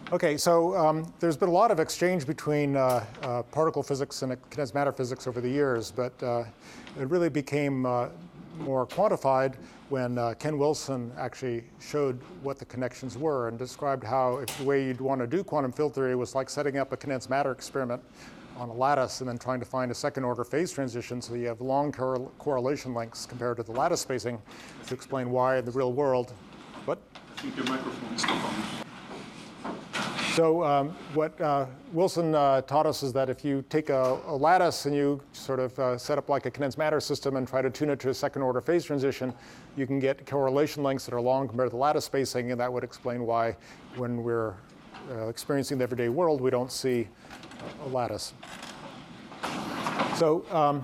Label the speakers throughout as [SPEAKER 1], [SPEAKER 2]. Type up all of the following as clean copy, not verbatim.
[SPEAKER 1] Okay, so there's been a lot of exchange between particle physics and condensed matter physics over the years, but it really became more quantified when Ken Wilson actually showed what the connections were and described how if the way you'd want to do quantum field theory was like setting up a condensed matter experiment on a lattice and then trying to find a second order phase transition so you have long correlation lengths compared to the lattice spacing to explain why in the real world. What?
[SPEAKER 2] I think your microphone is still on.
[SPEAKER 1] So what Wilson taught us is that if you take a lattice and you sort of set up like a condensed matter system and try to tune it to a second order phase transition, you can get correlation lengths that are long compared to the lattice spacing, and that would explain why when we're experiencing the everyday world, we don't see a lattice. So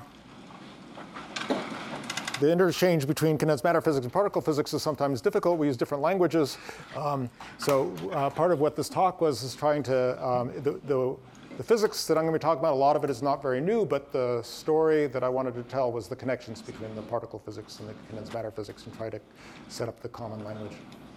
[SPEAKER 1] the interchange between condensed matter physics and particle physics is sometimes difficult. We use different languages. So part of what this talk was is trying to, the physics that I'm going to be talking about, a lot of it is not very new, but the story that I wanted to tell was the connections between the particle physics and the condensed matter physics and try to set up the common language.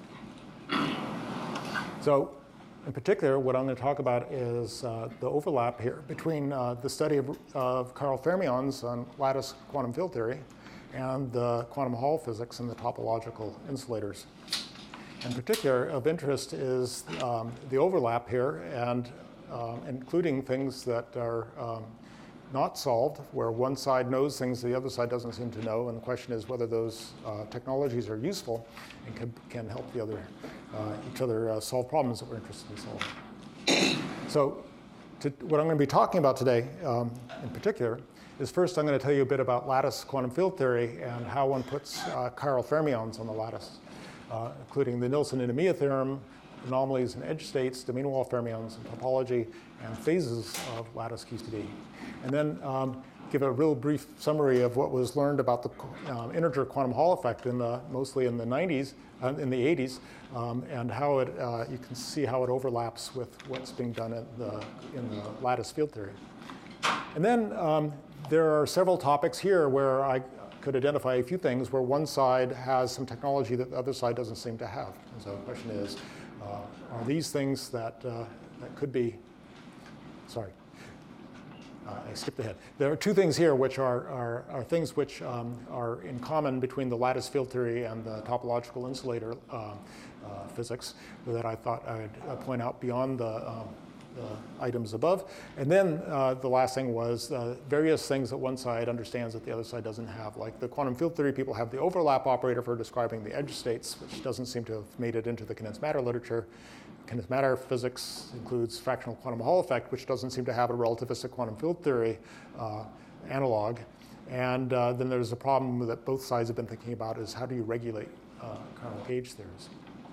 [SPEAKER 1] So in particular, what I'm going to talk about is the overlap here between the study of Carl Fermions on lattice quantum field theory and the quantum Hall physics and the topological insulators. In particular, of interest is the overlap here, and including things that are not solved, where one side knows things the other side doesn't seem to know, and the question is whether those technologies are useful and can help each other solve problems that we're interested in solving. So what I'm going to be talking about today, in particular, is first I'm going to tell you a bit about lattice quantum field theory and how one puts chiral fermions on the lattice, including the Nilsson-Itamiya theorem, anomalies and edge states, domain wall fermions, and topology, and phases of lattice QCD. And then give a real brief summary of what was learned about the integer quantum Hall effect mostly in the 90s, in the 80s, and how it, you can see how it overlaps with what's being done in the lattice field theory. And then there are several topics here where I could identify a few things where one side has some technology that the other side doesn't seem to have. And so the question is, are these things that could be, sorry, I skipped ahead. There are two things here which are things which are in common between the lattice field theory and the topological insulator physics that I thought I'd point out beyond the items above. And then the last thing was various things that one side understands that the other side doesn't have. Like the quantum field theory people have the overlap operator for describing the edge states, which doesn't seem to have made it into the condensed matter literature. Condensed matter physics includes fractional quantum Hall effect, which doesn't seem to have a relativistic quantum field theory analog. And then there's a problem that both sides have been thinking about is how do you regulate kernel gauge theories?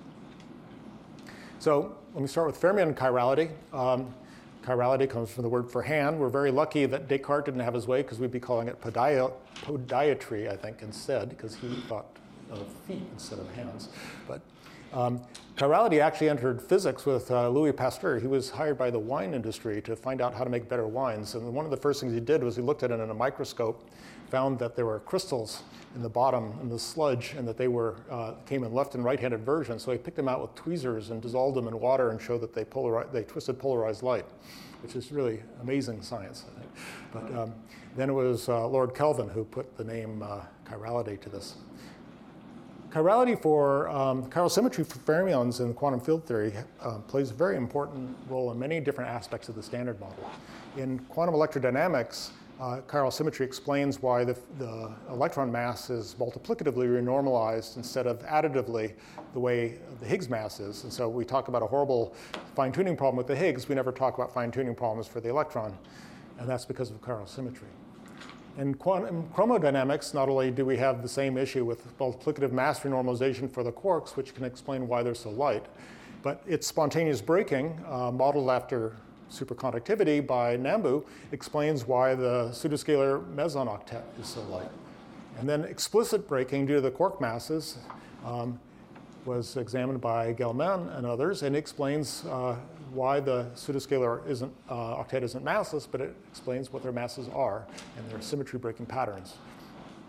[SPEAKER 1] So let me start with fermion chirality. Chirality comes from the word for hand. We're very lucky that Descartes didn't have his way because we'd be calling it podiatry, I think, instead, because he thought of feet instead of hands. But chirality actually entered physics with Louis Pasteur. He was hired by the wine industry to find out how to make better wines. And one of the first things he did was he looked at it in a microscope, found that there were crystals in the bottom in the sludge, and that they came in left and right-handed versions. So he picked them out with tweezers and dissolved them in water and showed that they twisted polarized light, which is really amazing science, I think. But then it was Lord Kelvin who put the name chirality to this. Chirality for chiral symmetry for fermions in quantum field theory plays a very important role in many different aspects of the standard model. In quantum electrodynamics, chiral symmetry explains why the electron mass is multiplicatively renormalized instead of additively the way the Higgs mass is. And so we talk about a horrible fine-tuning problem with the Higgs. We never talk about fine-tuning problems for the electron. And that's because of chiral symmetry. In quantum chromodynamics, not only do we have the same issue with multiplicative mass renormalization for the quarks, which can explain why they're so light, but its spontaneous breaking, modeled after superconductivity by Nambu, explains why the pseudoscalar meson octet is so light. And then explicit breaking due to the quark masses was examined by Gelman and others, and explains why the pseudoscalar octet isn't massless, but it explains what their masses are and their symmetry breaking patterns.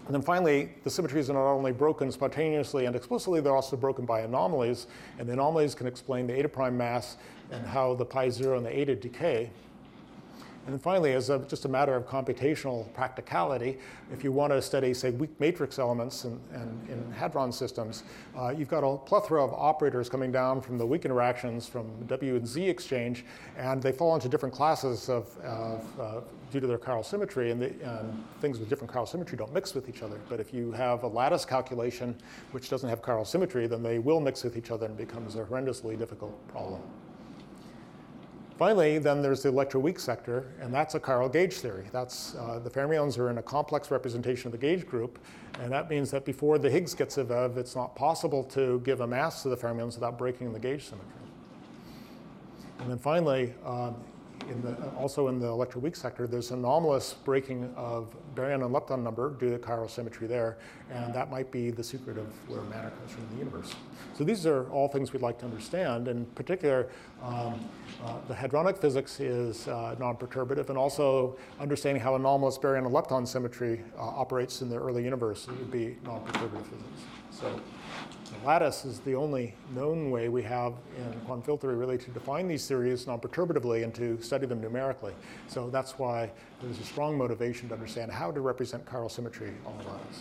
[SPEAKER 1] And then finally, the symmetries are not only broken spontaneously and explicitly, they're also broken by anomalies. And the anomalies can explain the eta prime mass and how the pi 0 and the eta decay. And then finally, as just a matter of computational practicality, if you want to study, say, weak matrix elements in hadron systems, you've got a plethora of operators coming down from the weak interactions from W and Z exchange, and they fall into different classes due to their chiral symmetry, and things with different chiral symmetry don't mix with each other. But if you have a lattice calculation which doesn't have chiral symmetry, then they will mix with each other and becomes a horrendously difficult problem. Finally, then there's the electroweak sector, and that's a chiral gauge theory. That's, the fermions are in a complex representation of the gauge group, and that means that before the Higgs gets evolved, it's not possible to give a mass to the fermions without breaking the gauge symmetry. And then finally, also in the electroweak sector, there's anomalous breaking of baryon and lepton number due to chiral symmetry there, and that might be the secret of where matter comes from in the universe. So these are all things we'd like to understand. In particular, the hadronic physics is non-perturbative, and also understanding how anomalous baryon and lepton symmetry operates in the early universe would be non-perturbative physics. So the lattice is the only known way we have in quantum field theory really to define these theories non-perturbatively and to study them numerically. So that's why there's a strong motivation to understand how to represent chiral symmetry on the lattice.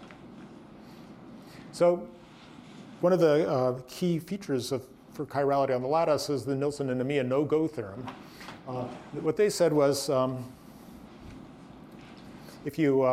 [SPEAKER 1] So one of the key features for chirality on the lattice is the Nilsson and Namiya no-go theorem. What they said was if you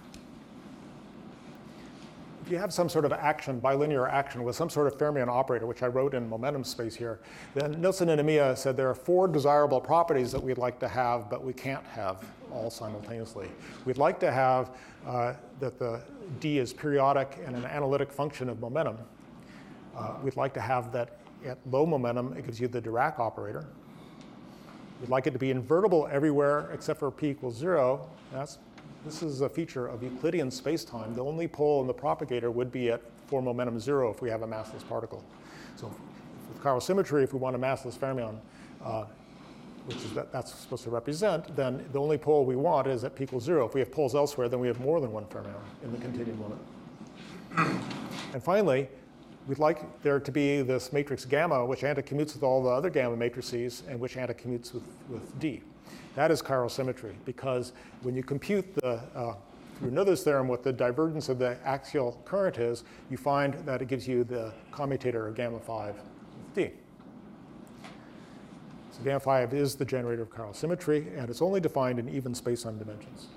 [SPEAKER 1] have some sort of action, bilinear action with some sort of fermion operator, which I wrote in momentum space here, then Nilsson and Namiya said there are 4 desirable properties that we'd like to have, but we can't have all simultaneously. We'd like to have that the D is periodic and an analytic function of momentum. We'd like to have that at low momentum, it gives you the Dirac operator. We'd like it to be invertible everywhere except for p equals 0. This is a feature of Euclidean spacetime. The only pole in the propagator would be at for momentum 0 if we have a massless particle. So with chiral symmetry, if we want a massless fermion, which is that's supposed to represent, then the only pole we want is at p equals 0. If we have poles elsewhere, then we have more than one fermion in the continuum limit. And finally, we'd like there to be this matrix gamma, which anticommutes with all the other gamma matrices and which anticommutes with D. That is chiral symmetry, because when you compute through Noether's theorem what the divergence of the axial current is, you find that it gives you the commutator of gamma 5 with D. So gamma 5 is the generator of chiral symmetry, and it's only defined in even space-time dimensions.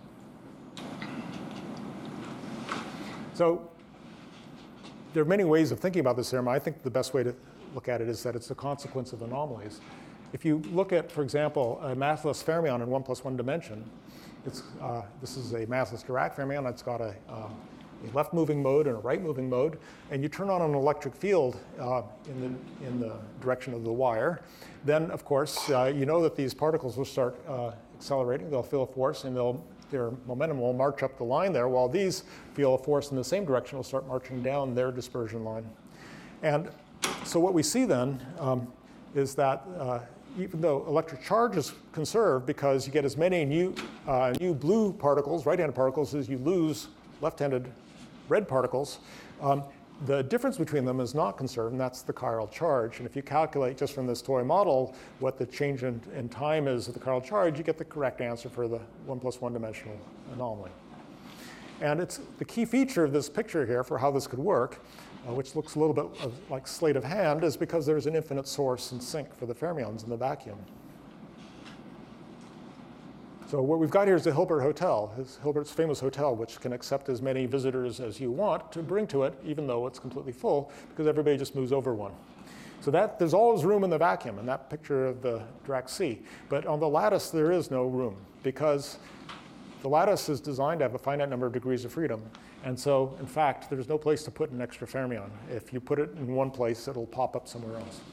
[SPEAKER 1] So there are many ways of thinking about this theorem. I think the best way to look at it is that it's a consequence of anomalies. If you look at, for example, a massless fermion in 1 + 1 dimension, this is a massless Dirac fermion. It's got a left-moving mode and a right-moving mode. And you turn on an electric field in the direction of the wire. Then, of course, you know that these particles will start accelerating. They'll feel a force, and their momentum will march up the line there, while these feel a force in the same direction will start marching down their dispersion line. And so what we see then is that even though electric charge is conserved because you get as many new blue particles, right-handed particles, as you lose left-handed red particles, the difference between them is not conserved, and that's the chiral charge. And if you calculate just from this toy model what the change in time is of the chiral charge, you get the correct answer for the 1 + 1 dimensional anomaly. And it's the key feature of this picture here for how this could work, which looks a little bit like sleight of hand, is because there's an infinite source and sink for the fermions in the vacuum. So what we've got here is the Hilbert Hotel, Hilbert's famous hotel, which can accept as many visitors as you want to bring to it, even though it's completely full, because everybody just moves over one. So there's always room in the vacuum in that picture of the Dirac Sea. But on the lattice, there is no room, because the lattice is designed to have a finite number of degrees of freedom. And so, in fact, there's no place to put an extra fermion. If you put it in one place, it'll pop up somewhere else.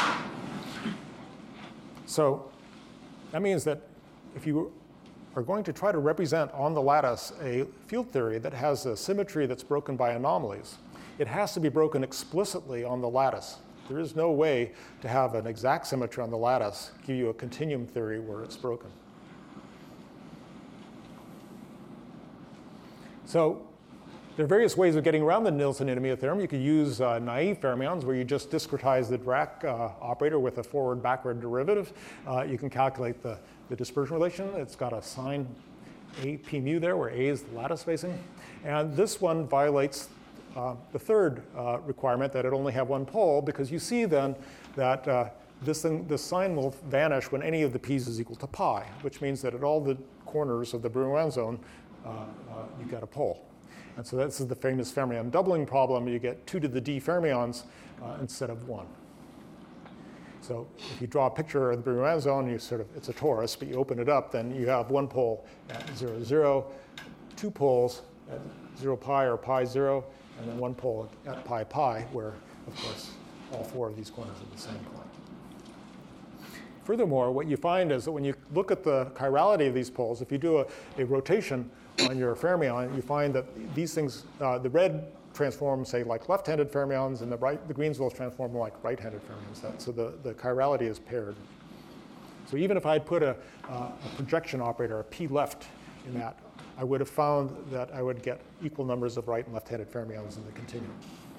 [SPEAKER 1] So that means that if you are going to try to represent on the lattice a field theory that has a symmetry that's broken by anomalies, it has to be broken explicitly on the lattice. There is no way to have an exact symmetry on the lattice give you a continuum theory where it's broken. So There are various ways of getting around the Nielsen-Enumia theorem. You could use naive fermions, where you just discretize the Dirac operator with a forward-backward derivative. You can calculate the dispersion relation. It's got a sign A p mu there, where A is the lattice spacing. And this one violates the third requirement, that it only have one pole, because you see then that this sign will vanish when any of the p's is equal to pi, which means that at all the corners of the Brillouin zone, you get a pole. And so this is the famous fermion doubling problem. You get 2 to the d fermions instead of 1. So if you draw a picture of the Brillouin zone, it's a torus, but you open it up, then you have one pole at 0, 0, 2 poles at 0 pi or pi 0, and then one pole at pi pi, where, of course, all 4 of these corners are the same point. Furthermore, what you find is that when you look at the chirality of these poles, if you do a rotation on your fermion, you find that these things, the red transform, say, like left-handed fermions, and the greens will transform like right-handed fermions. So the chirality is paired. So even if I had put a projection operator, a p left, in that, I would have found that I would get equal numbers of right and left-handed fermions in the continuum.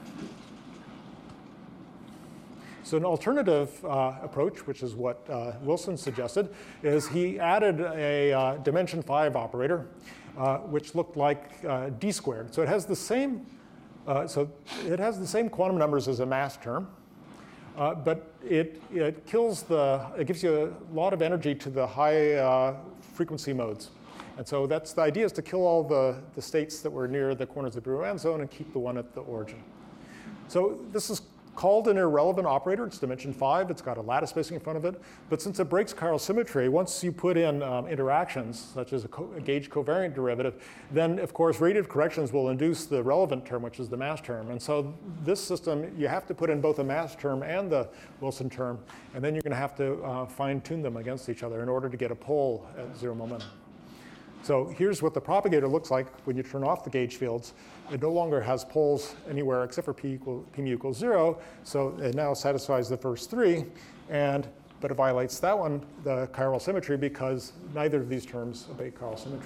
[SPEAKER 1] So an alternative approach, which is what Wilson suggested, is he added a dimension 5 operator, which looked like d squared. So it has the same quantum numbers as a mass term, but it gives you a lot of energy to the high frequency modes. And so the idea is to kill all the states that were near the corners of the Brillouin zone and keep the one at the origin. So this is called an irrelevant operator. It's dimension 5. It's got a lattice spacing in front of it. But since it breaks chiral symmetry, once you put in interactions, such as a gauge covariant derivative, then, of course, radiative corrections will induce the relevant term, which is the mass term. And so this system, you have to put in both the mass term and the Wilson term, and then you're going to have to fine-tune them against each other in order to get a pole at 0 momentum. So here's what the propagator looks like when you turn off the gauge fields. It no longer has poles anywhere except for p mu equals 0. So it now satisfies the first 3. But it violates that one, the chiral symmetry, because neither of these terms obey chiral symmetry.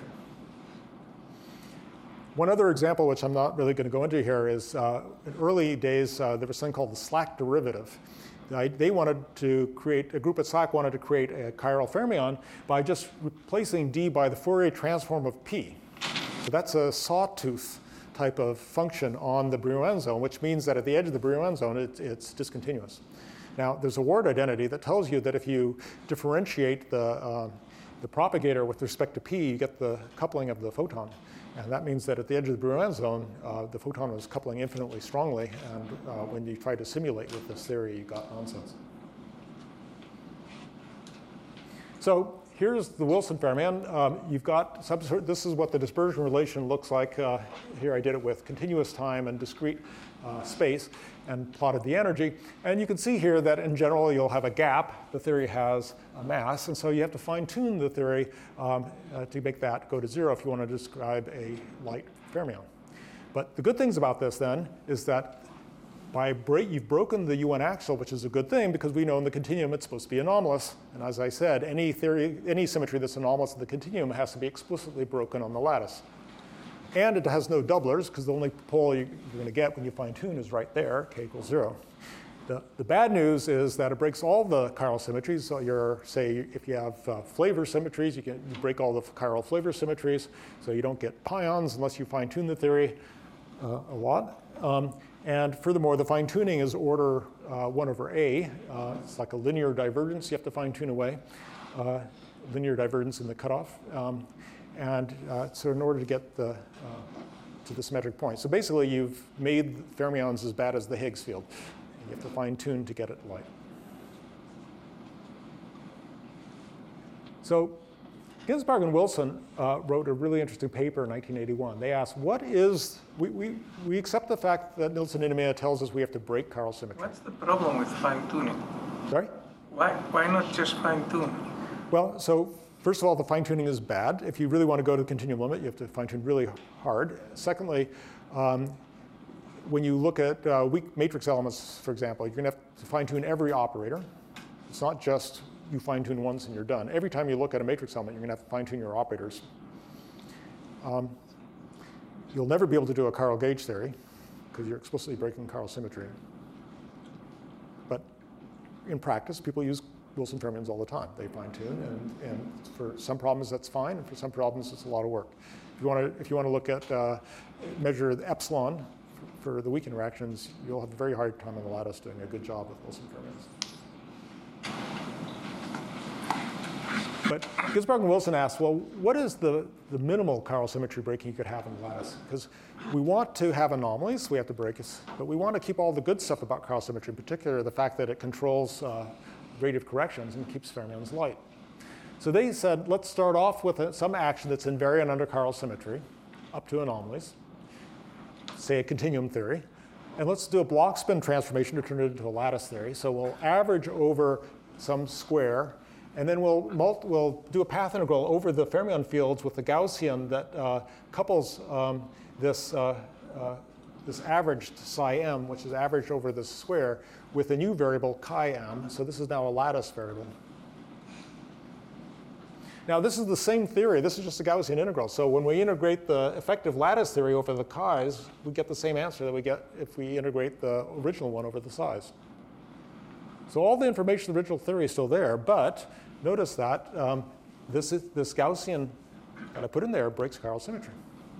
[SPEAKER 1] One other example, which I'm not really going to go into here, is in early days, there was something called the Slack derivative. They wanted to create, a group at Slack wanted to create a chiral fermion by just replacing d by the Fourier transform of p. So that's a sawtooth type of function on the Brillouin zone, which means that at the edge of the Brillouin zone, it's discontinuous. Now, there's a word identity that tells you that if you differentiate the propagator with respect to p, you get the coupling of the photon. And that means that at the edge of the Brillouin zone, the photon was coupling infinitely strongly. And when you tried to simulate with this theory, you got nonsense. So here's the Wilson fermion. You've got this is what the dispersion relation looks like. Here I did it with continuous time and discrete space and plotted the energy. And you can see here that in general, you'll have a gap. The theory has a mass. And so you have to fine tune the theory to make that go to 0 if you want to describe a light fermion. But the good things about this then is that you've broken the UN axial, which is a good thing because we know in the continuum it's supposed to be anomalous. And as I said, any symmetry that's anomalous in the continuum has to be explicitly broken on the lattice. And it has no doublers, because the only pole you're going to get when you fine-tune is right there, k equals 0. The bad news is that it breaks all the chiral symmetries. So if you have flavor symmetries, you break all the chiral flavor symmetries. So you don't get pions unless you fine-tune the theory a lot. And furthermore, the fine-tuning is order 1 over a. It's like a linear divergence you have to fine-tune away, linear divergence in the cutoff. So in order to get to the symmetric point. So basically, you've made fermions as bad as the Higgs field. You have to fine-tune to get it light. So Ginzburg and Wilson wrote a really interesting paper in 1981. They asked, we accept the fact that Nielsen-Enumia tells us we have to break chiral symmetry.
[SPEAKER 3] What's the problem with fine-tuning?
[SPEAKER 1] Sorry?
[SPEAKER 3] Why not just fine-tune?
[SPEAKER 1] Well, so first of all, the fine-tuning is bad. If you really want to go to the continuum limit, you have to fine-tune really hard. Secondly, when you look at weak matrix elements, for example, you're going to have to fine-tune every operator. It's not just you fine-tune once and you're done. Every time you look at a matrix element, you're going to have to fine-tune your operators. You'll never be able to do a chiral gauge theory because you're explicitly breaking chiral symmetry. But in practice, people use Wilson fermions all the time. They fine tune, and for some problems that's fine, and for some problems it's a lot of work. If you want to look at measure the epsilon for the weak interactions, you'll have a very hard time on the lattice doing a good job with Wilson fermions. But Ginsburg and Wilson asked, well, what is the minimal chiral symmetry breaking you could have in the lattice? Because we want to have anomalies, we have to break it, but we want to keep all the good stuff about chiral symmetry, in particular the fact that it controls rate of corrections and keeps fermions light. So they said, let's start off with some action that's invariant under chiral symmetry, up to anomalies, say a continuum theory, and let's do a block spin transformation to turn it into a lattice theory. So we'll average over some square, and then we'll do a path integral over the fermion fields with the Gaussian that couples this averaged psi m, which is averaged over this square, with a new variable chi m. So this is now a lattice variable. Now this is the same theory. This is just a Gaussian integral. So when we integrate the effective lattice theory over the chi's, we get the same answer that we get if we integrate the original one over the psi's. So all the information in the original theory is still there, but notice that this Gaussian that I put in there breaks chiral symmetry.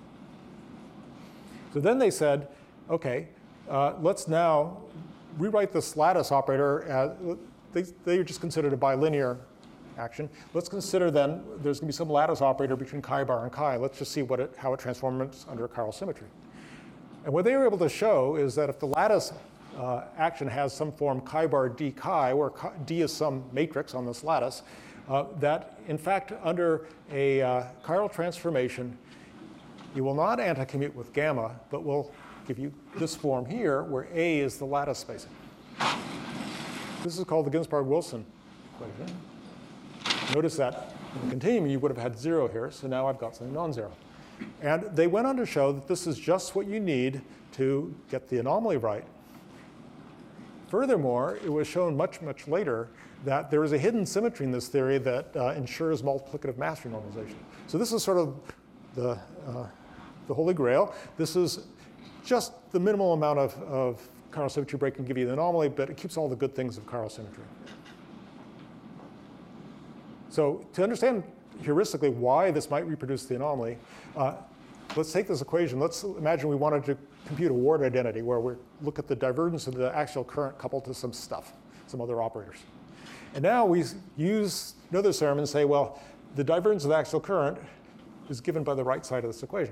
[SPEAKER 1] So then they said, OK, let's now rewrite this lattice operator as they just considered a bilinear action. Let's consider then there's going to be some lattice operator between chi bar and chi. Let's just see how it transforms under chiral symmetry. And what they were able to show is that if the lattice action has some form chi bar d chi, where d is some matrix on this lattice, that in fact under a chiral transformation, you will not anticommute with gamma, but will give you this form here, where A is the lattice spacing. This is called the Ginzburg-Wilson equation. Notice that in the continuum, you would have had 0 here, so now I've got something non-zero. And they went on to show that this is just what you need to get the anomaly right. Furthermore, it was shown much, much later that there is a hidden symmetry in this theory that ensures multiplicative mass renormalization. So this is sort of the holy grail. This is just the minimal amount of chiral symmetry break can give you the anomaly, but it keeps all the good things of chiral symmetry. So to understand heuristically why this might reproduce the anomaly, let's take this equation. Let's imagine we wanted to compute a ward identity where we look at the divergence of the axial current coupled to some stuff, some other operators. And now we use Noether's theorem and say, well, the divergence of the axial current is given by the right side of this equation.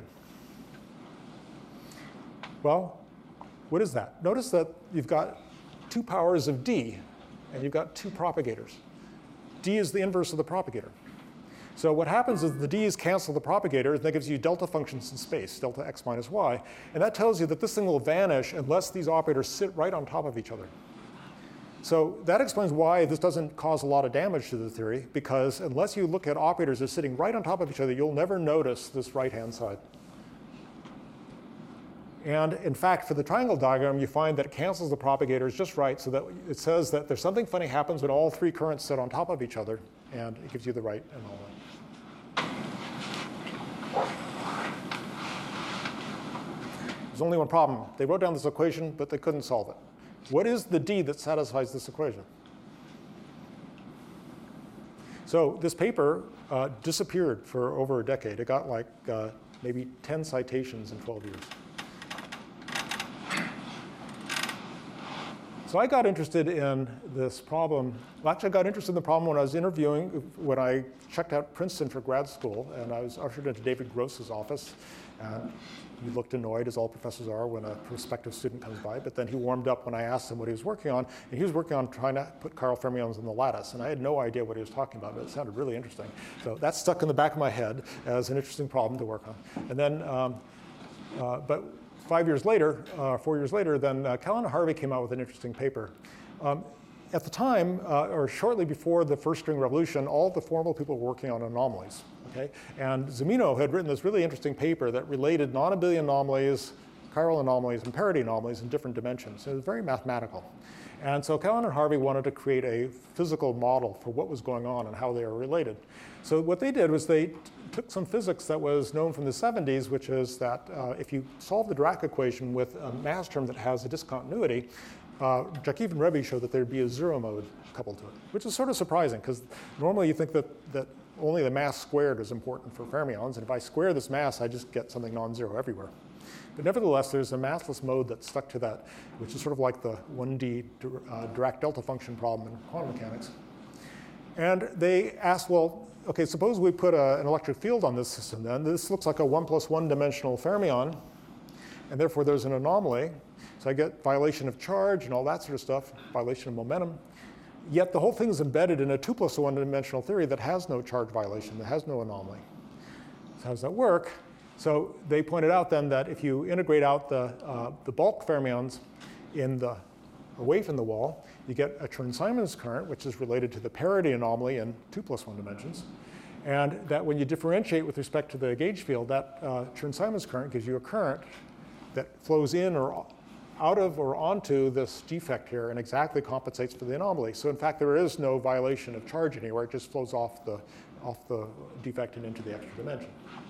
[SPEAKER 1] Well, what is that? Notice that you've got 2 powers of d, and you've got 2 propagators. D is the inverse of the propagator. So what happens is the d's cancel the propagator, and that gives you delta functions in space, delta x minus y. And that tells you that this thing will vanish unless these operators sit right on top of each other. So that explains why this doesn't cause a lot of damage to the theory, because unless you look at operators that are sitting right on top of each other, you'll never notice this right-hand side. And in fact, for the triangle diagram, you find that it cancels the propagators just right, so that it says that there's something funny happens when all 3 currents sit on top of each other, and it gives you the right anomaly. There's only one problem. They wrote down this equation, but they couldn't solve it. What is the d that satisfies this equation? So this paper disappeared for over a decade. It got like maybe 10 citations in 12 years. So I got interested in this problem. Well, actually, I got interested in the problem when I was interviewing, when I checked out Princeton for grad school, and I was ushered into David Gross's office. And he looked annoyed, as all professors are, when a prospective student comes by. But then he warmed up when I asked him what he was working on. And he was working on trying to put chiral fermions in the lattice. And I had no idea what he was talking about, but it sounded really interesting. So that stuck in the back of my head as an interesting problem to work on. And then, but 5 years later, 4 years later, then Callan and Harvey came out with an interesting paper. At the time, or shortly before the first string revolution, all the formal people were working on anomalies. Okay? And Zumino had written this really interesting paper that related non-abelian anomalies, chiral anomalies, and parity anomalies in different dimensions. It was very mathematical. And so Callan and Harvey wanted to create a physical model for what was going on and how they are related. So what they did was they took some physics that was known from the 70s, which is that if you solve the Dirac equation with a mass term that has a discontinuity, Jakiv and Rebbe showed that there'd be a zero mode coupled to it, which is sort of surprising because normally you think that only the mass squared is important for fermions, and if I square this mass, I just get something non-zero everywhere. But nevertheless, there's a massless mode that's stuck to that, which is sort of like the 1D Dirac delta function problem in quantum mechanics. And they asked, well, okay, suppose we put an electric field on this system then. This looks like a 1 + 1 dimensional fermion, and therefore there's an anomaly. So I get violation of charge and all that sort of stuff, violation of momentum. Yet the whole thing is embedded in a 2 + 1 dimensional theory that has no charge violation, that has no anomaly. So how does that work? So they pointed out then that if you integrate out the bulk fermions away from the wall, you get a Chern-Simons current, which is related to the parity anomaly in 2 + 1 dimensions. And that when you differentiate with respect to the gauge field, that Chern-Simons current gives you a current that flows in or out of or onto this defect here and exactly compensates for the anomaly. So in fact, there is no violation of charge anywhere. It just flows off the defect and into the extra dimension.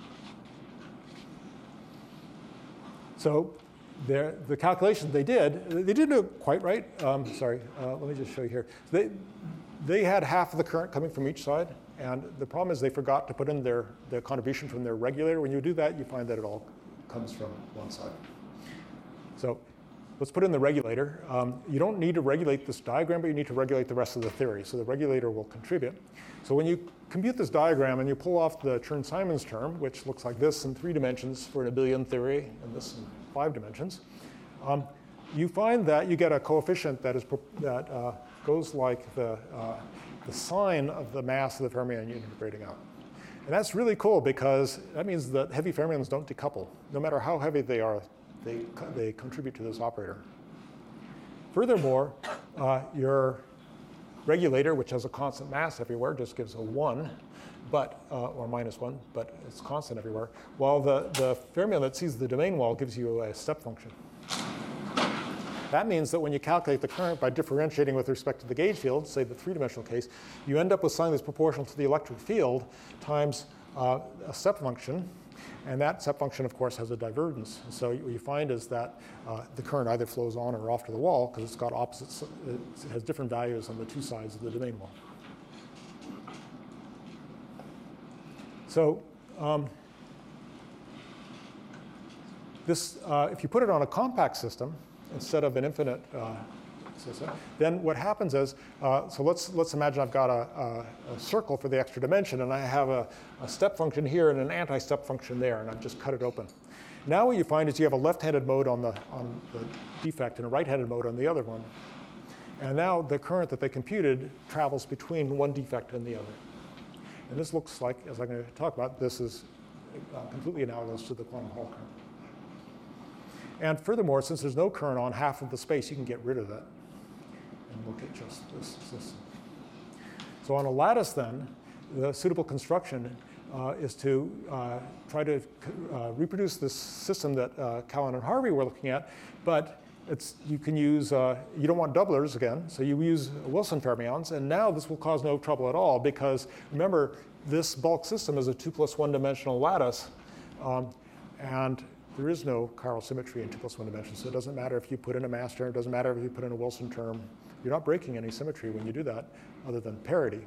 [SPEAKER 1] So the calculations they didn't do it quite right. Sorry, let me just show you here. They had half of the current coming from each side, and the problem is they forgot to put in the contribution from their regulator. When you do that, you find that it all comes from one side. So let's put in the regulator. You don't need to regulate this diagram, but you need to regulate the rest of the theory. So the regulator will contribute. So when you compute this diagram and you pull off the Chern-Simons term, which looks like this in 3 dimensions for an abelian theory, and this in 5 dimensions, you find that you get a coefficient that goes like the sign of the mass of the fermion you're integrating out. And that's really cool because that means that heavy fermions don't decouple. No matter how heavy they are, they contribute to this operator. Furthermore, your regulator, which has a constant mass everywhere, just gives a 1, but, or -1, but it's constant everywhere, while the fermion that sees the domain wall gives you a step function. That means that when you calculate the current by differentiating with respect to the gauge field, say the 3-dimensional case, you end up with something that's proportional to the electric field times a step function. And that step function, of course, has a divergence. So what you find is that the current either flows on or off to the wall because it's got opposites. It has different values on the 2 sides of the domain wall. So if you put it on a compact system instead of an infinite system, then what happens is, so let's imagine I've got a circle for the extra dimension, and I have a step function here and an anti-step function there, and I've just cut it open. Now what you find is you have a left-handed mode on the defect and a right-handed mode on the other one. And now the current that they computed travels between one defect and the other. And this looks like, as I'm going to talk about, this is completely analogous to the quantum Hall current. And furthermore, since there's no current on half of the space, you can get rid of that and look at just this system. So on a lattice then, the suitable construction is to try to reproduce this system that Callan and Harvey were looking at, but you can use, you don't want doublers again, so you use Wilson fermions, and now this will cause no trouble at all because remember, this bulk system is a 2 + 1 dimensional lattice, and there is no chiral symmetry in 2 + 1 dimensions, so it doesn't matter if you put in a mass term, it doesn't matter if you put in a Wilson term. You're not breaking any symmetry when you do that, other than parity.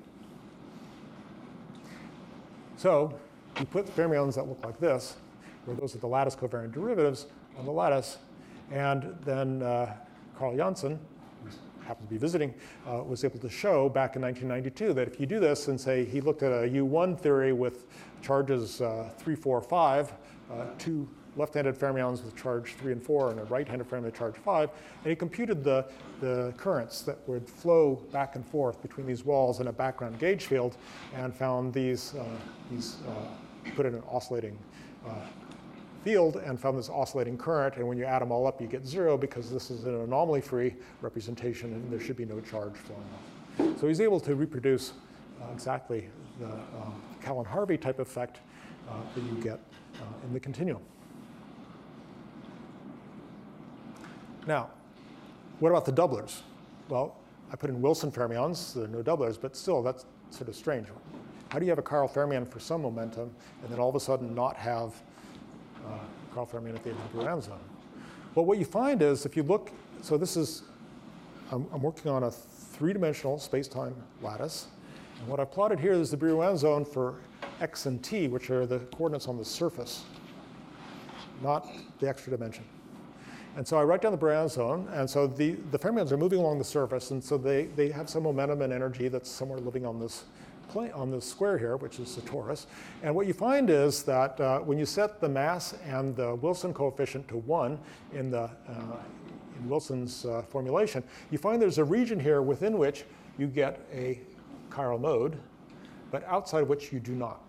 [SPEAKER 1] So you put fermions that look like this, where those are the lattice covariant derivatives on the lattice, and then Carl Janssen, who happens to be visiting, was able to show back in 1992 that if you do this and say he looked at a U1 theory with charges 3, 4, 5, 2 left-handed fermions with charge 3 and 4, and a right-handed fermion with charge 5, and he computed the currents that would flow back and forth between these walls in a background gauge field, and found these put in an oscillating field, and found this oscillating current, and when you add them all up, you get 0 because this is an anomaly-free representation, and there should be no charge flowing off. So he's able to reproduce exactly the Callan-Harvey type effect that you get in the continuum. Now, what about the doublers? well, I put in Wilson fermions, there are no doublers, but still, that's sort of strange. How do you have a chiral fermion for some momentum and then all of a sudden not have chiral fermion at the edge of the Brillouin zone? Well, what you find is if you look, so this is, I'm working on a three-dimensional space-time lattice. And what I've plotted here is the Brillouin zone for x and t, which are the coordinates on the surface, not the extra dimension. And so I write down the Brillouin zone, and so the fermions are moving along the surface, and so they have some momentum and energy that's somewhere living on this plane, on this square here, which is the torus. And what you find is that when you set the mass and the Wilson coefficient to 1 in Wilson's formulation, you find there's a region here within which you get a chiral mode, but outside which you do not.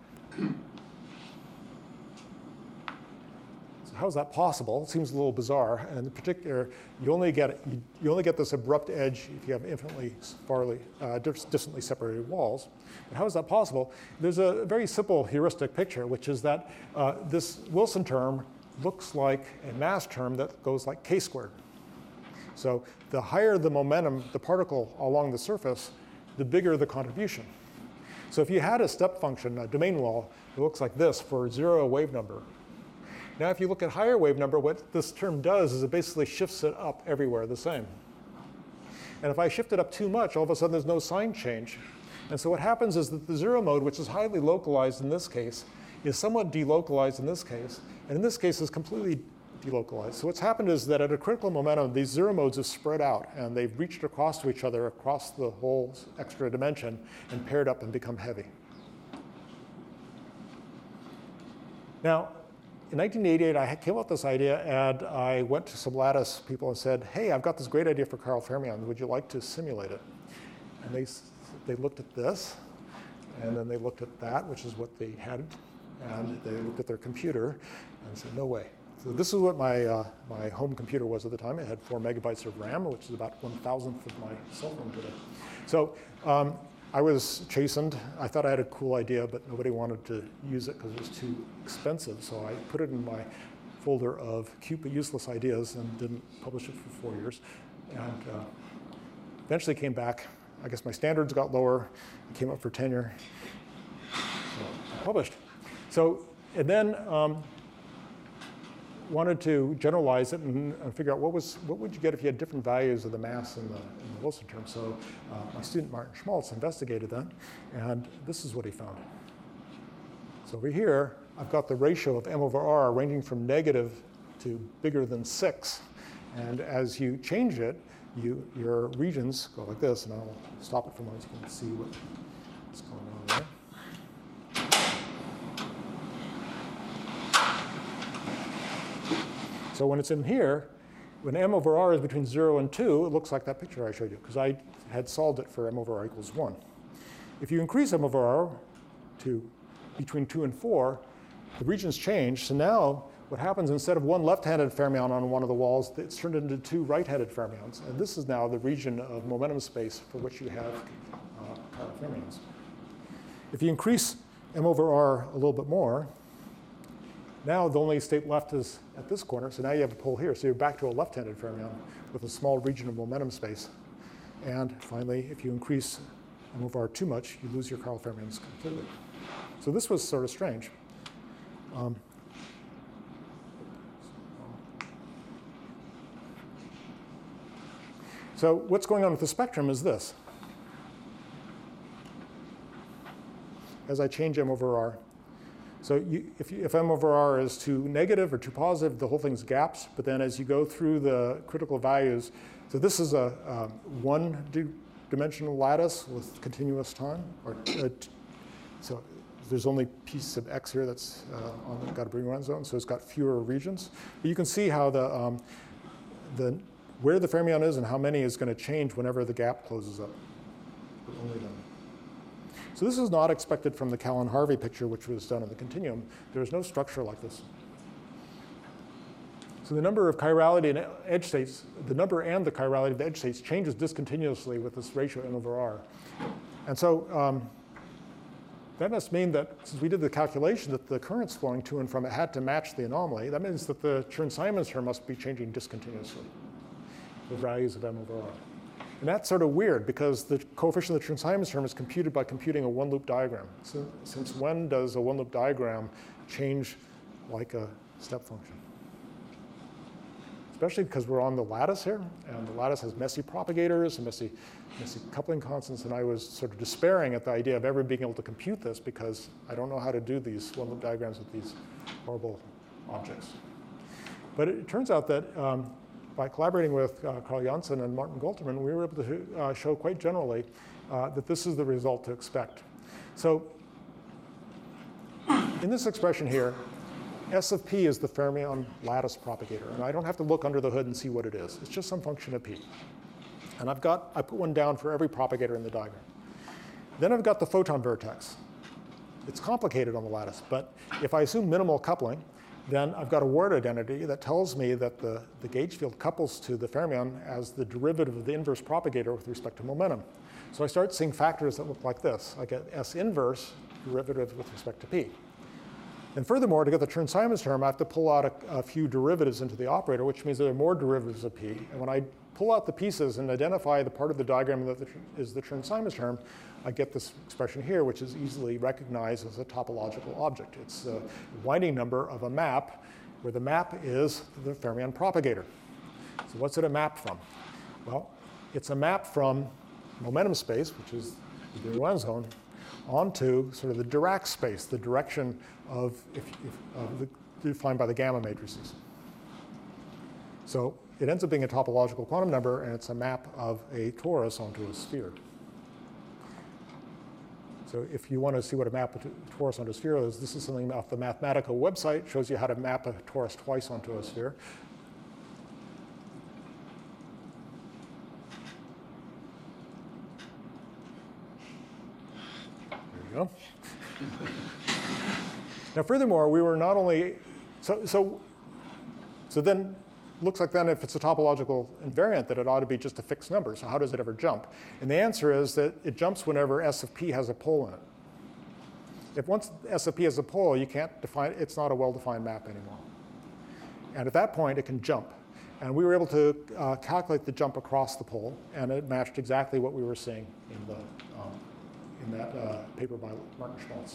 [SPEAKER 1] So how is that possible? It seems a little bizarre. And in particular, you only get this abrupt edge if you have infinitely distantly separated walls. And how is that possible? There's a very simple heuristic picture, which is that this Wilson term looks like a mass term that goes like k squared. So the higher the momentum, the particle along the surface, the bigger the contribution. So if you had a step function, a domain wall, it looks like this for 0 wave number. Now if you look at higher wave number, what this term does is it basically shifts it up everywhere the same. And if I shift it up too much, all of a sudden there's no sign change. And so what happens is that the 0 mode, which is highly localized in this case, is somewhat delocalized in this case, and in this case is completely delocalized. So what's happened is that at a critical momentum, these 0 modes have spread out, and they've reached across to each other across the whole extra dimension and paired up and become heavy. Now, in 1988, I came up with this idea, and I went to some lattice people and said, hey, I've got this great idea for chiral fermions. Would you like to simulate it? And they looked at this, and then they looked at that, which is what they had, and they looked at their computer and said, no way. So this is what my home computer was at the time. It had 4 megabytes of RAM, which is about 1,000th of my cell phone today. So I was chastened. I thought I had a cool idea, but nobody wanted to use it because it was too expensive. So I put it in my folder of cute but useless ideas and didn't publish it for 4 years. And eventually came back. I guess my standards got lower. It came up for tenure. So I published. So, and then wanted to generalize it and figure out what would you get if you had different values of the mass in the Wilson term. So my student Martin Schmaltz investigated that, and this is what he found. So over here, I've got the ratio of m over r ranging from negative to bigger than 6. And as you change it, your regions go like this, and I'll stop it for a moment so you can see what's going on there. So when it's in here, when m over r is between 0 and 2, it looks like that picture I showed you, because I had solved it for m over r equals 1. If you increase m over r to between 2 and 4, the regions change. So now what happens, instead of one left-handed fermion on one of the walls, it's turned into 2 right-handed fermions. And this is now the region of momentum space for which you have chiral fermions. If you increase m over r a little bit more, now the only state left is at this corner, so now you have a pole here. So you're back to a left-handed fermion with a small region of momentum space. And finally, if you increase m over r too much, you lose your chiral fermions completely. So this was sort of strange. So what's going on with the spectrum is this. As I change m over r, so if m over r is too negative or too positive, the whole thing's gaps. But then as you go through the critical values, so this is a one-dimensional lattice with continuous time. So there's only piece of x here that's got a Brillouin zone, so it's got fewer regions. But you can see how where the fermion is and how many is going to change whenever the gap closes up. But only then. So this is not expected from the Callan-Harvey picture, which was done in the continuum. There is no structure like this. So the number of chirality and edge states, the number and the chirality of the edge states changes discontinuously with this ratio m over r. And so that must mean that since we did the calculation that the currents flowing to and from it had to match the anomaly, that means that the Chern-Simons term must be changing discontinuously, the values of m over r. And that's sort of weird because the coefficient of the Chern-Simons term is computed by computing a one-loop diagram. So, since when does a one-loop diagram change like a step function? Especially because we're on the lattice here, and the lattice has messy propagators and messy coupling constants, and I was sort of despairing at the idea of ever being able to compute this because I don't know how to do these one-loop diagrams with these horrible objects. But it turns out that by collaborating with Carl Janssen and Martin Golterman, we were able to show quite generally that this is the result to expect. So in this expression here, S of p is the fermion lattice propagator. And I don't have to look under the hood and see what it is. It's just some function of p. And I put one down for every propagator in the diagram. Then I've got the photon vertex. It's complicated on the lattice, but if I assume minimal coupling, then I've got a word identity that tells me that the gauge field couples to the fermion as the derivative of the inverse propagator with respect to momentum. So I start seeing factors that look like this. I get S inverse derivative with respect to p. And furthermore, to get the Chern-Simons term, I have to pull out a few derivatives into the operator, which means there are more derivatives of p. And when I pull out the pieces and identify the part of the diagram that is the Chern-Simons term, I get this expression here, which is easily recognized as a topological object. It's the winding number of a map, where the map is the fermion propagator. So what's it a map from? Well, it's a map from momentum space, which is the Brillouin zone, onto sort of the Dirac space, the direction of defined by the gamma matrices. So it ends up being a topological quantum number, and it's a map of a torus onto a sphere. So if you want to see what a map of a torus onto a sphere is, this is something off the Mathematica website. It shows you how to map a torus twice onto a sphere. There you go. Now, furthermore, we were not only, so then, looks like then if it's a topological invariant that it ought to be just a fixed number. So how does it ever jump? And the answer is that it jumps whenever S of p has a pole in it. If once S of p has a pole, you can't define, it's not a well-defined map anymore. And at that point, it can jump. And we were able to calculate the jump across the pole, and it matched exactly what we were seeing in that paper by Martin Schmaltz.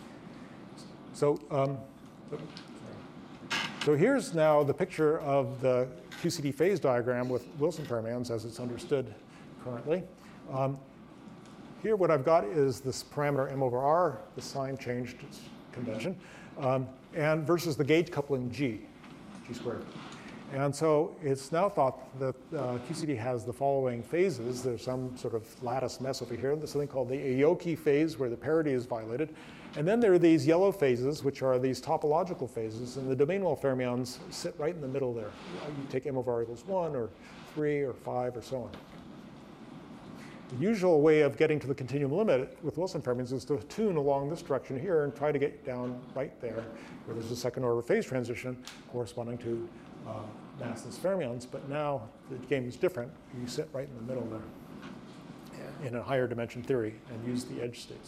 [SPEAKER 1] So here's now the picture of the QCD phase diagram with Wilson fermions as it's understood currently. Here what I've got is this parameter m over r, the sign changed its convention, and versus the gauge coupling g squared. And so it's now thought that QCD has the following phases. There's some sort of lattice mess over here. There's something called the Aoki phase where the parity is violated. And then there are these yellow phases, which are these topological phases. And the domain-well fermions sit right in the middle there. You take m over r equals 1 or 3 or 5 or so on. The usual way of getting to the continuum limit with Wilson fermions is to tune along this direction here and try to get down right there where there's a second order phase transition corresponding to massless fermions. But now the game is different. You sit right in the middle there in a higher dimension theory and use the edge states.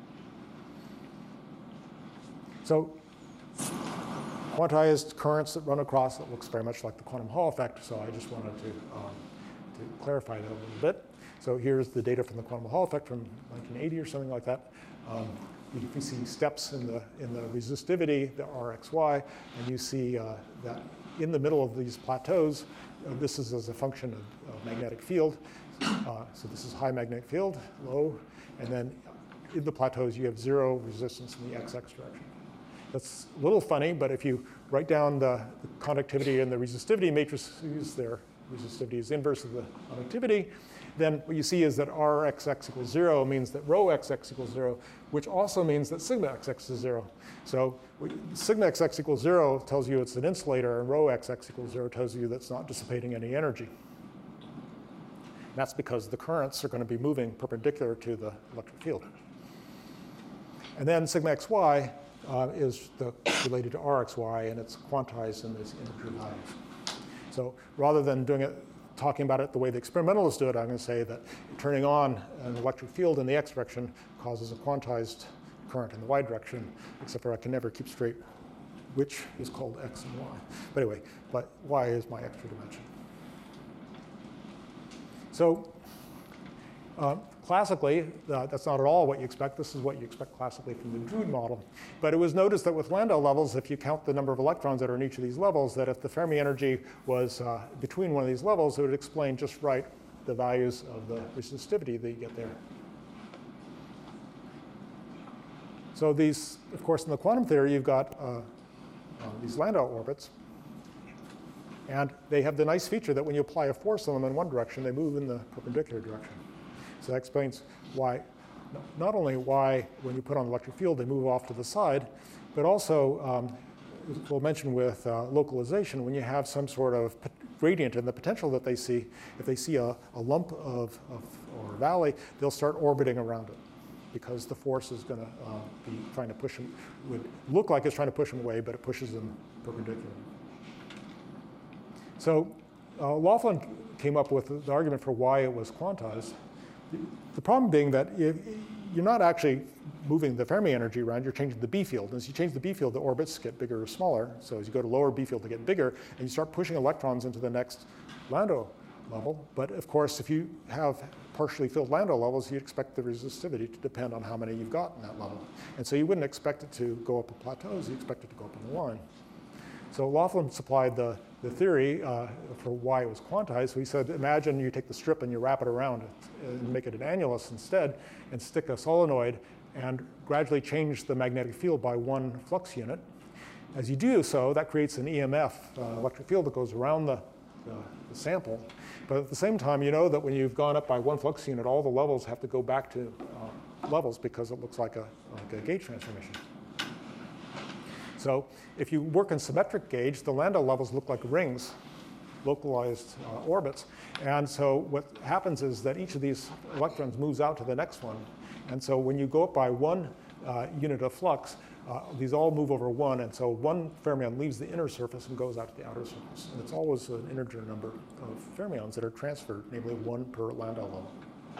[SPEAKER 1] So quantized currents that run across, it looks very much like the quantum Hall effect. So I just wanted to clarify that a little bit. So here's the data from the quantum Hall effect from 1980 or something like that. You can see steps in the resistivity, the RXY, and you see that in the middle of these plateaus, this is as a function of magnetic field. So this is high magnetic field, low, and then in the plateaus you have zero resistance in the XX direction. That's a little funny, but if you write down the conductivity and the resistivity matrices, their resistivity is inverse of the conductivity, then what you see is that Rxx equals 0 means that rho xx equals 0, which also means that sigma xx is 0. So sigma xx equals 0 tells you it's an insulator, and rho xx equals 0 tells you that's not dissipating any energy. And that's because the currents are going to be moving perpendicular to the electric field. And then sigma xy is related to Rxy, and it's quantized in these integer values. So rather than talking about it the way the experimentalists do it, I'm going to say that turning on an electric field in the x direction causes a quantized current in the y direction, except for I can never keep straight which is called x and y. But anyway, but y is my extra dimension. So Classically, that's not at all what you expect. This is what you expect classically from the Drude model. But it was noticed that with Landau levels, if you count the number of electrons that are in each of these levels, that if the Fermi energy was between one of these levels, it would explain just right the values of the resistivity that you get there. So these, of course, in the quantum theory, you've got these Landau orbits. And they have the nice feature that when you apply a force on them in one direction, they move in the perpendicular direction. So that explains why, not only why when you put on an electric field, they move off to the side, but also, we'll mention with localization, when you have some sort of gradient in the potential that they see, if they see a lump or a valley, they'll start orbiting around it, because the force is going to be trying to push them, would look like it's trying to push them away, but it pushes them perpendicular. So Laughlin came up with the argument for why it was quantized. The problem being that you're not actually moving the Fermi energy around, you're changing the B field. And as you change the B field, the orbits get bigger or smaller. So as you go to lower B field, they get bigger, and you start pushing electrons into the next Landau level. But of course, if you have partially filled Landau levels, you'd expect the resistivity to depend on how many you've got in that level. And so you wouldn't expect it to go up in plateaus, you expect it to go up in a line. So Laughlin supplied the theory for why it was quantized. So he said, imagine you take the strip and you wrap it around and make it an annulus instead, and stick a solenoid and gradually change the magnetic field by 1 flux unit. As you do so, that creates an EMF, electric field that goes around the sample. But at the same time, you know that when you've gone up by 1 flux unit, all the levels have to go back to levels because it looks like a gauge transformation. So if you work in symmetric gauge, the Landau levels look like rings, localized orbits. And so what happens is that each of these electrons moves out to the next one. And so when you go up by 1 unit of flux, these all move over 1. And so 1 fermion leaves the inner surface and goes out to the outer surface. And it's always an integer number of fermions that are transferred, namely 1 per Landau level.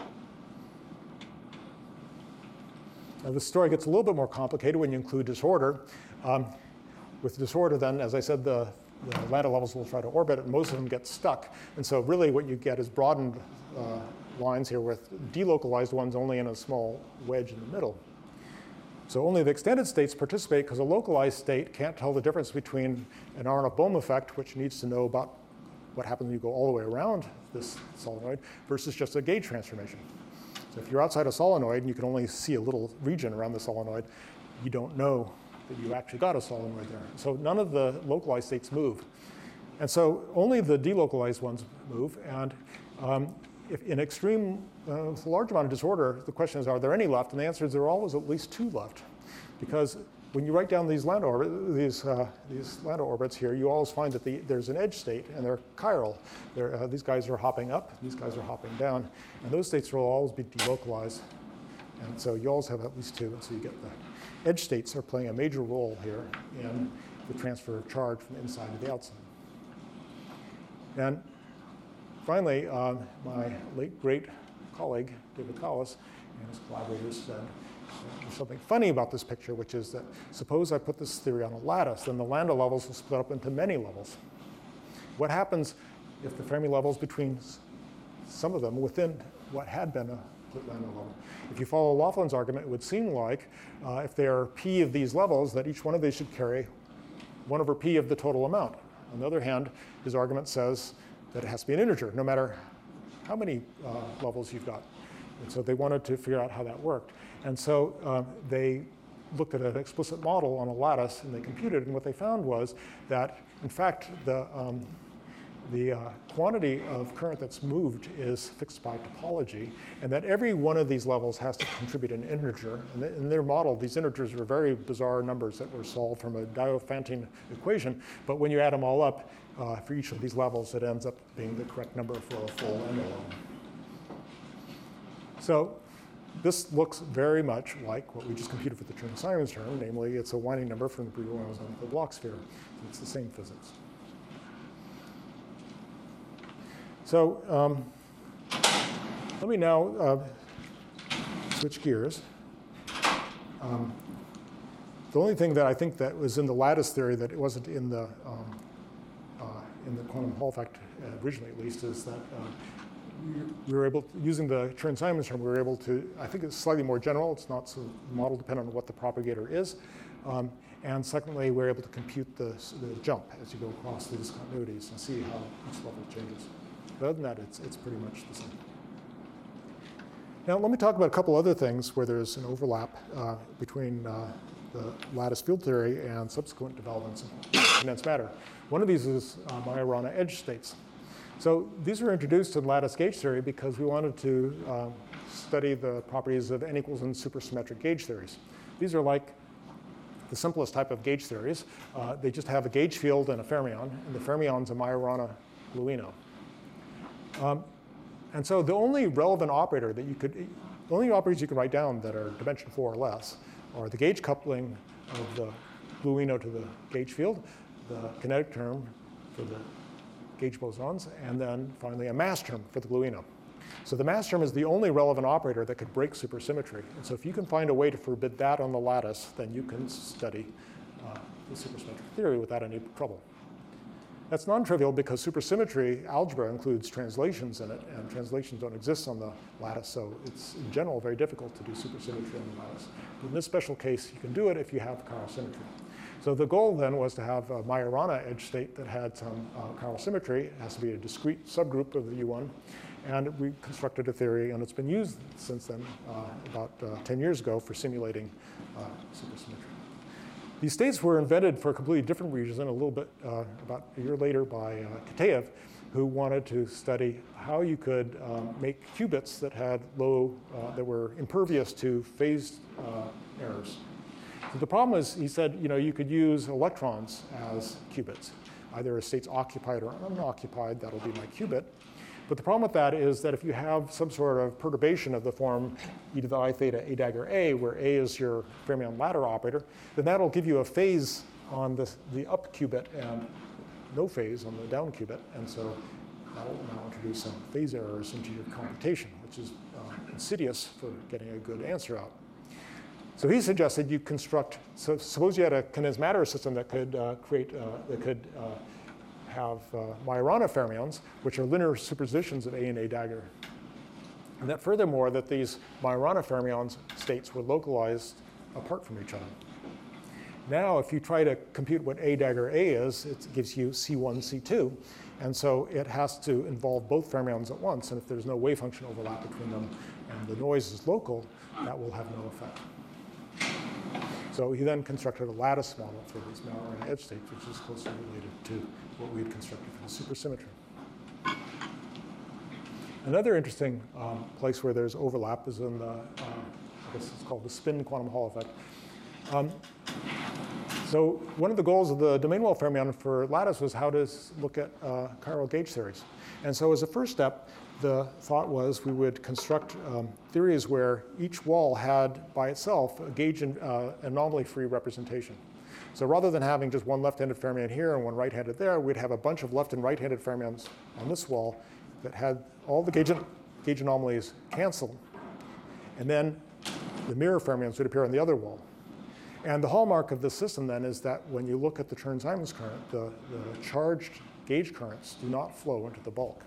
[SPEAKER 1] Now, the story gets a little bit more complicated when you include disorder. With disorder, then, as I said, the Landau levels will try to orbit, and most of them get stuck. And so really what you get is broadened lines here with delocalized ones only in a small wedge in the middle. So only the extended states participate because a localized state can't tell the difference between an Aharonov-Bohm effect, which needs to know about what happens when you go all the way around this solenoid, versus just a gauge transformation. So if you're outside a solenoid and you can only see a little region around the solenoid, you don't know that you actually got a solenoid there. So none of the localized states move. And so only the delocalized ones move. And if in extreme, with a large amount of disorder, the question is, are there any left? And the answer is there are always at least 2 left. Because when you write down these Landau orbits here, you always find that there's an edge state, and they're chiral. These guys are hopping up, these guys are hopping down. And those states will always be delocalized. And so you always have at least 2, and so you get the edge states are playing a major role here in the transfer of charge from the inside to the outside. And finally, my late great colleague, David Collis, and his collaborators said, there's something funny about this picture, which is that suppose I put this theory on a lattice, then the Landau levels will split up into many levels. What happens if the Fermi levels between some of them within what had been a Landau level? If you follow Laughlin's argument, it would seem like if there are p of these levels, that each one of these should carry 1 over p of the total amount. On the other hand, his argument says that it has to be an integer, no matter how many levels you've got. And so they wanted to figure out how that worked. And so they looked at an explicit model on a lattice, and they computed, and what they found was that, in fact, the quantity of current that's moved is fixed by topology, and that every one of these levels has to contribute an integer. And in their model, these integers were very bizarre numbers that were solved from a Diophantine equation, but when you add them all up, for each of these levels, it ends up being the correct number for a full Landau level. So this looks very much like what we just computed for the Chern-Simons term, namely it's a winding number from the Brillouin the Bloch sphere. It's the same physics. So let me now switch gears. The only thing that I think that was in the lattice theory that it wasn't in the quantum Hall effect, originally at least, is that we were able, using the Chern-Simons term, we were able to, I think it's slightly more general, it's not so model dependent on what the propagator is. And secondly, we're able to compute the jump as you go across the discontinuities and see how each level changes. But other than that, it's pretty much the same. Now, let me talk about a couple other things where there's an overlap between the lattice field theory and subsequent developments in condensed matter. One of these is Majorana edge states. So these were introduced in lattice gauge theory because we wanted to study the properties of n equals n supersymmetric gauge theories. These are like the simplest type of gauge theories. They just have a gauge field and a fermion, and the fermion's a Majorana gluino. And so the only relevant operator that the only operators you can write down that are dimension 4 or less are the gauge coupling of the gluino to the gauge field, the kinetic term for the gauge bosons, and then finally a mass term for the gluino. So the mass term is the only relevant operator that could break supersymmetry. And so if you can find a way to forbid that on the lattice, then you can study the supersymmetric theory without any trouble. That's non-trivial because supersymmetry algebra includes translations in it, and translations don't exist on the lattice, so it's in general very difficult to do supersymmetry on the lattice. But in this special case, you can do it if you have chiral symmetry. So the goal then was to have a Majorana edge state that had some chiral symmetry. It has to be a discrete subgroup of the U1. And we constructed a theory, and it's been used since then, about 10 years ago, for simulating supersymmetry. These states were invented for a completely different reason a little bit about a year later by Kitaev, who wanted to study how you could make qubits that had that were impervious to phase errors. So the problem is, he said, you could use electrons as qubits, either as states occupied or unoccupied. That'll be my qubit. But the problem with that is that if you have some sort of perturbation of the form e to the I theta a dagger a, where a is your fermion ladder operator, then that'll give you a phase on the up qubit and no phase on the down qubit. And so that'll now introduce some phase errors into your computation, which is insidious for getting a good answer out. So he suggested you construct, so suppose you had a condensed matter system that could have Majorana fermions, which are linear superpositions of A and A dagger. And that furthermore, that these Majorana fermions states were localized apart from each other. Now, if you try to compute what A dagger A is, it gives you C1, C2. And so it has to involve both fermions at once. And if there's no wave function overlap between them and the noise is local, that will have no effect. So he then constructed a lattice model for these Majorana edge states, which is closely related to what we had constructed for the supersymmetry. Another interesting place where there's overlap is in the, I guess it's called the spin quantum Hall effect. So one of the goals of the domain wall fermion for lattice was how to look at chiral gauge theories. And so as a first step, the thought was we would construct theories where each wall had by itself a gauge anomaly-free representation. So rather than having just one left-handed fermion here and one right-handed there, we'd have a bunch of left and right-handed fermions on this wall that had all the gauge anomalies canceled. And then the mirror fermions would appear on the other wall. And the hallmark of this system then is that when you look at the Chern-Simons current, the charged gauge currents do not flow into the bulk.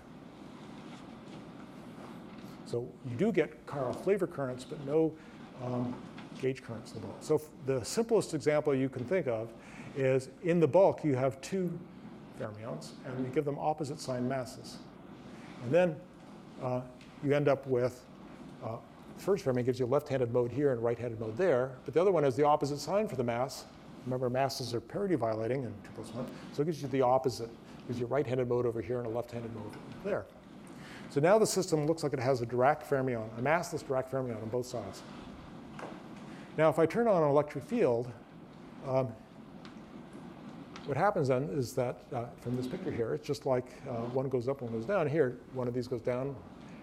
[SPEAKER 1] So you do get chiral flavor currents, but no gauge currents in the bulk. So the simplest example you can think of is in the bulk, you have two fermions, and you give them opposite sign masses. And then you end up with the first fermion gives you a left-handed mode here and right-handed mode there, but the other one has the opposite sign for the mass. Remember, masses are parity violating in 2+1, so it gives you the opposite. It gives you a right-handed mode over here and a left-handed mode there. So now the system looks like it has a Dirac fermion, a massless Dirac fermion on both sides. Now, if I turn on an electric field, what happens then is that from this picture here, it's just like one goes up, one goes down. Here, one of these goes down,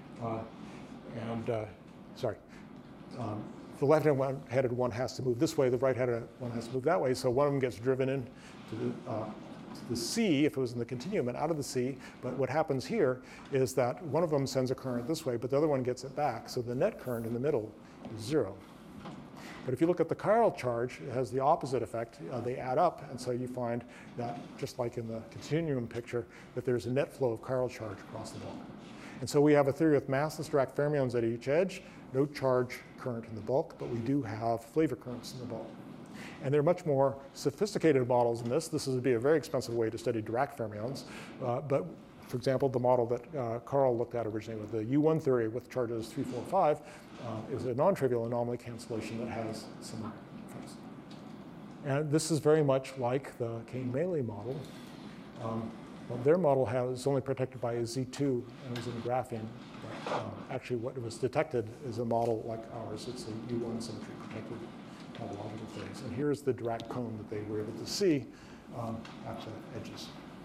[SPEAKER 1] the left-handed one has to move this way, the right-handed one has to move that way, so one of them gets driven into the C, if it was in the continuum, and out of the C. But what happens here is that one of them sends a current this way, but the other one gets it back. So the net current in the middle is 0. But if you look at the chiral charge, it has the opposite effect. They add up, and so you find that, just like in the continuum picture, that there's a net flow of chiral charge across the bulk. And so we have a theory with massless Dirac fermions at each edge, no charge current in the bulk, but we do have flavor currents in the bulk. And there are much more sophisticated models in this. This would be a very expensive way to study Dirac fermions. But for example, the model that Carl looked at originally with the U1 theory with charges 3, 4, 5 is a non-trivial anomaly cancellation that has some effects. And this is very much like the Kane-Maley model. Well, their model is only protected by a Z2 and is in graphene. But, actually, what was detected is a model like ours. It's a U1 symmetry protected topological phase. And here's the Dirac cone that they were able to see at the edges.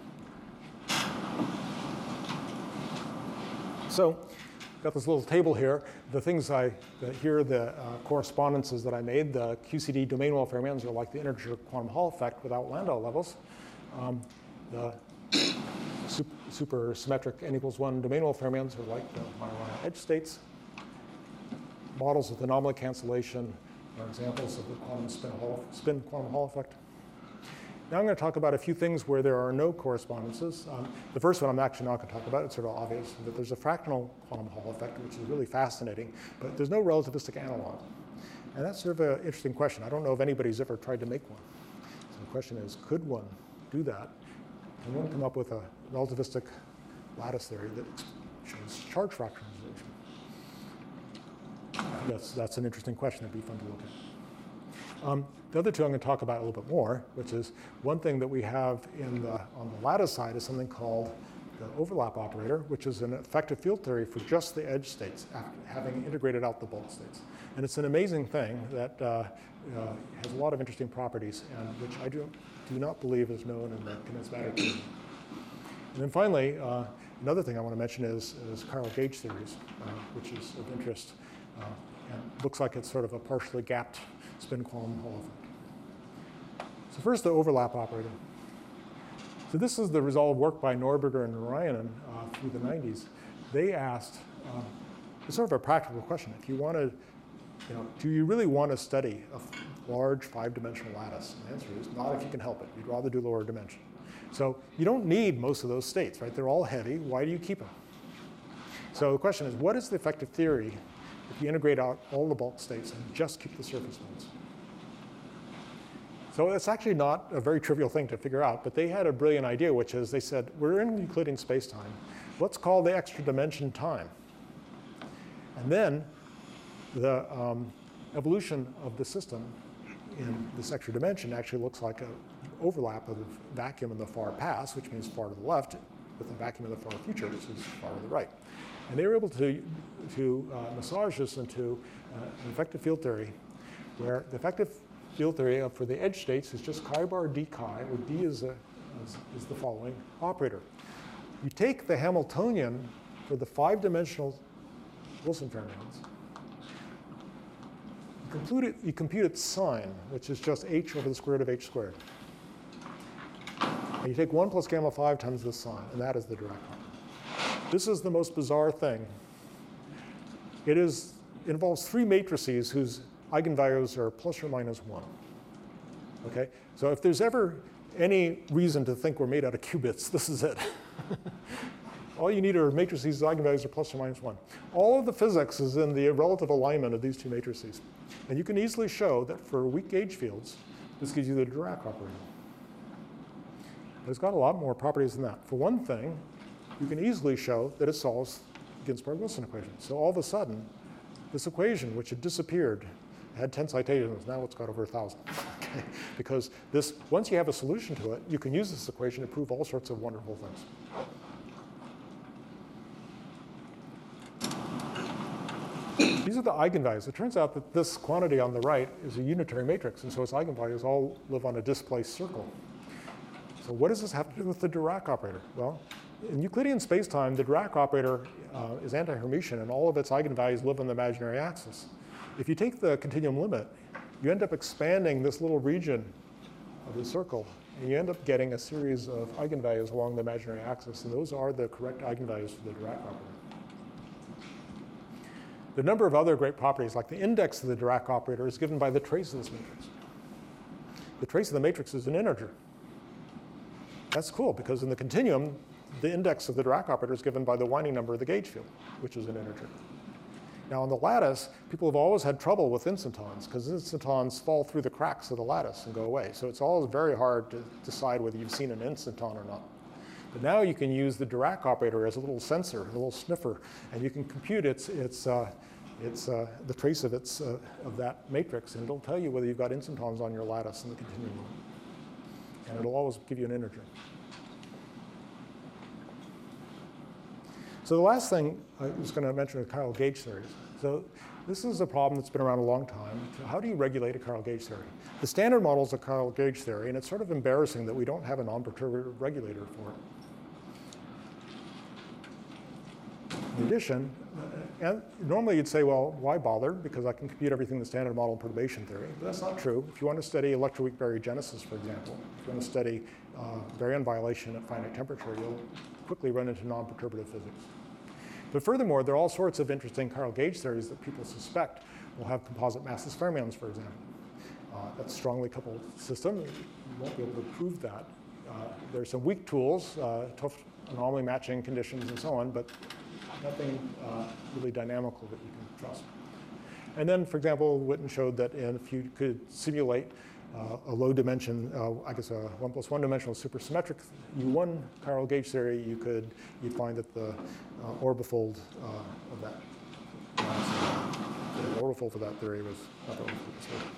[SPEAKER 1] So, got this little table here. The things here are the correspondences that I made. The QCD domain wall fermions are like the integer quantum Hall effect without Landau levels. The supersymmetric n equals 1 domain wall fermions are like the Majorana edge states. Models with anomaly cancellation are examples of the quantum spin quantum Hall effect. Now I'm going to talk about a few things where there are no correspondences. The first one I'm actually not going to talk about. It's sort of obvious that there's a fractional quantum Hall effect, which is really fascinating, but there's no relativistic analog. And that's sort of an interesting question. I don't know if anybody's ever tried to make one. So the question is, could one do that? Can one come up with a relativistic lattice theory that shows charge fractionalization? That's an interesting question. That'd be fun to look at. The other two I'm going to talk about a little bit more, which is one thing that we have on the lattice side is something called the overlap operator, which is an effective field theory for just the edge states, having integrated out the bulk states. And it's an amazing thing that has a lot of interesting properties, and which I do not believe is known in the condensed matter theory. And then finally, another thing I want to mention is chiral gauge theories, which is of interest. And looks like it's sort of a partially gapped spin quantum Hall effect. So first, the overlap operator. So this is the result of work by Neuberger and Narayanan through the 90s. They asked, it's sort of a practical question. If you want to, do you really want to study a large 5-dimensional lattice? And the answer is not if you can help it. You'd rather do lower dimension. So you don't need most of those states, right? They're all heavy. Why do you keep them? So the question is, what is the effective theory if you integrate out all the bulk states and just keep the surface ones? So it's actually not a very trivial thing to figure out, but they had a brilliant idea, which is they said, we're in Euclidean space-time. Let's call the extra dimension time. And then the evolution of the system in this extra dimension actually looks like an overlap of the vacuum in the far past, which means far to the left, with the vacuum in the far future, which is far to the right. And they were able to massage this into an effective field theory, where the effective field theory for the edge states is just chi bar d chi, where d is the following operator. You take the Hamiltonian for the 5-dimensional Wilson fermions, you compute its sign, which is just h over the square root of h squared. And you take 1 plus gamma 5 times this sign, and that is the Dirac operator. This is the most bizarre thing. It involves 3 matrices whose eigenvalues are plus or minus 1. Okay? So if there's ever any reason to think we're made out of qubits, this is it. All you need are matrices whose eigenvalues are plus or minus 1. All of the physics is in the relative alignment of these 2 matrices. And you can easily show that for weak gauge fields, this gives you the Dirac operator. But it's got a lot more properties than that. For one thing, you can easily show that it solves Ginzburg-Wilson equation. So all of a sudden, this equation, which had disappeared, had 10 citations, now it's got over 1,000. Okay? Because once you have a solution to it, you can use this equation to prove all sorts of wonderful things. These are the eigenvalues. It turns out that this quantity on the right is a unitary matrix, and so its eigenvalues all live on a displaced circle. So what does this have to do with the Dirac operator? Well, in Euclidean spacetime, the Dirac operator is anti-Hermitian, and all of its eigenvalues live on the imaginary axis. If you take the continuum limit, you end up expanding this little region of the circle, and you end up getting a series of eigenvalues along the imaginary axis, and those are the correct eigenvalues for the Dirac operator. The number of other great properties, like the index of the Dirac operator, is given by the trace of this matrix. The trace of the matrix is an integer. That's cool, because in the continuum, the index of the Dirac operator is given by the winding number of the gauge field, which is an integer. Now on the lattice, people have always had trouble with instantons because instantons fall through the cracks of the lattice and go away. So it's always very hard to decide whether you've seen an instanton or not. But now you can use the Dirac operator as a little sensor, a little sniffer, and you can compute the trace of that matrix, and it'll tell you whether you've got instantons on your lattice in the continuum. And it'll always give you an integer. So the last thing I was going to mention is chiral gauge theories. So this is a problem that's been around a long time. So how do you regulate a chiral gauge theory? The standard model is a chiral gauge theory, and it's sort of embarrassing that we don't have a non-perturbative regulator for it. In addition, and normally you'd say, well, why bother? Because I can compute everything in the standard model in perturbation theory. But that's not true. If you want to study electroweak baryogenesis, for example, if you want to study baryon violation at finite temperature, you'll quickly run into non-perturbative physics. But furthermore, there are all sorts of interesting chiral gauge theories that people suspect will have composite massless fermions, for example. That's a strongly coupled system. You won't be able to prove that. There's some weak tools, tough anomaly matching conditions and so on, but nothing really dynamical that you can trust. And then, for example, Witten showed that if you could simulate a low dimension, I guess a 1 + 1 dimensional supersymmetric U1 chiral gauge theory, you'd find that the orbifold of that, the orbifold for that theory was not the orbifold,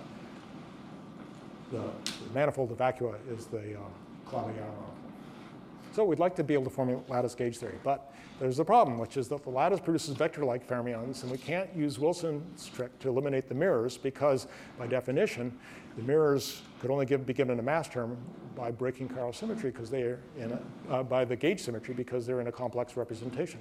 [SPEAKER 1] the manifold of vacua is the Calabi-Yau. So we'd like to be able to formulate lattice gauge theory, but there's a problem, which is that the lattice produces vector-like fermions, and we can't use Wilson's trick to eliminate the mirrors because, by definition, the mirrors could only be given a mass term by breaking chiral symmetry because they are by the gauge symmetry because they're in a complex representation.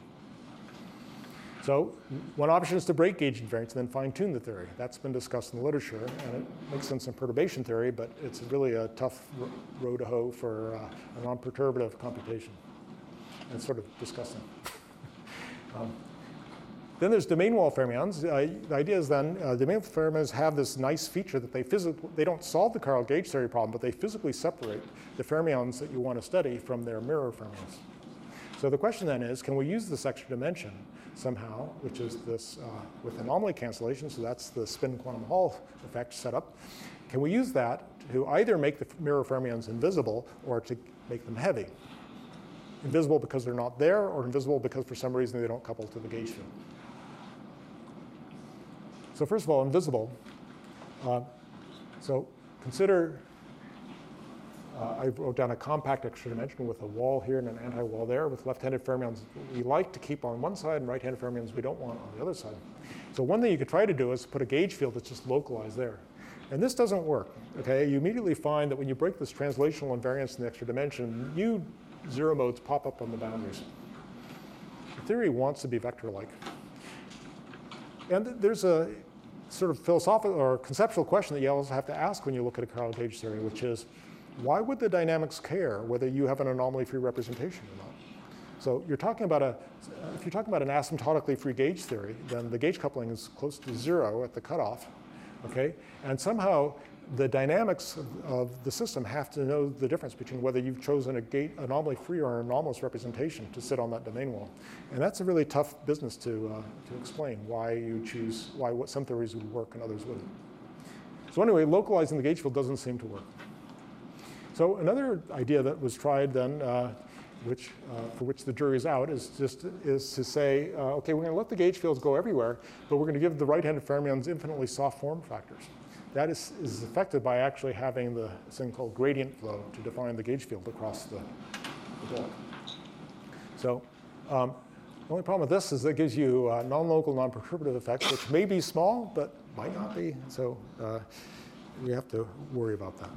[SPEAKER 1] So one option is to break gauge invariance and then fine-tune the theory. That's been discussed in the literature, and it makes sense in perturbation theory, but it's really a tough row to hoe for a non-perturbative computation. And it's sort of disgusting. Then there's domain wall fermions. The idea is then domain wall fermions have this nice feature that they don't solve the chiral gauge theory problem, but they physically separate the fermions that you want to study from their mirror fermions. So the question then is, can we use this extra dimension somehow, which is this with anomaly cancellation, so that's the spin quantum Hall effect setup. Can we use that to either make the mirror fermions invisible or to make them heavy? Invisible because they're not there, or invisible because for some reason they don't couple to the gauge field. So first of all, invisible. So consider, I wrote down a compact extra dimension with a wall here and an anti-wall there with left-handed fermions we like to keep on one side and right-handed fermions we don't want on the other side. So one thing you could try to do is put a gauge field that's just localized there. And this doesn't work, okay? You immediately find that when you break this translational invariance in the extra dimension, new zero modes pop up on the boundaries. The theory wants to be vector-like. And there's a sort of philosophical or conceptual question that you also have to ask when you look at a chiral gauge theory, which is, why would the dynamics care whether you have an anomaly-free representation or not? So you're talking about if you're talking about an asymptotically free gauge theory, then the gauge coupling is close to 0 at the cutoff, okay? And somehow the dynamics of the system have to know the difference between whether you've chosen a gate anomaly-free or an anomalous representation to sit on that domain wall. And that's a really tough business to explain why you choose, what some theories would work and others wouldn't. So anyway, localizing the gauge field doesn't seem to work. So another idea that was tried then, for which the jury is out, is to say, okay, we're going to let the gauge fields go everywhere, but we're going to give the right-handed fermions infinitely soft form factors. That is affected by actually having the thing called gradient flow to define the gauge field across the block. So the only problem with this is that it gives you non-local, non-perturbative effects, which may be small, but might not be. So we have to worry about that.